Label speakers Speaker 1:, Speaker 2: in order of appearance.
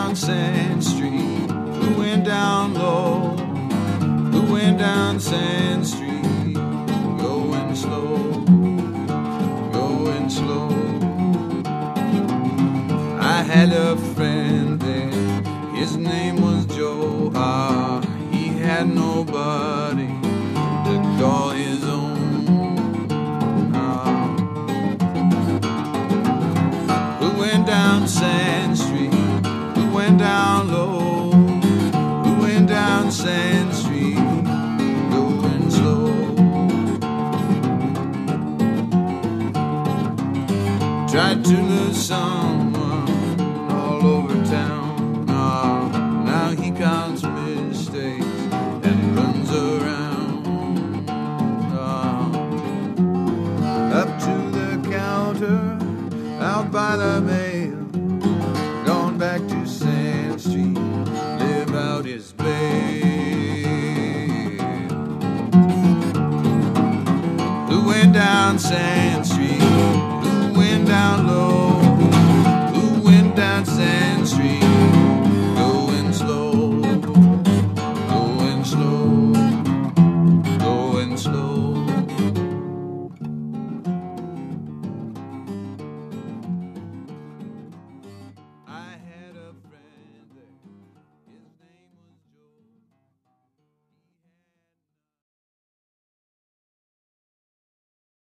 Speaker 1: down Sand Street? Who went down low? Who went down Sand Street? Going slow, going slow. I had a friend there, his name was Joe. He had nobody to call his own. Who went down Sand Street? Who went down low? Who went down Sand Street? Going slow. Tried to lose some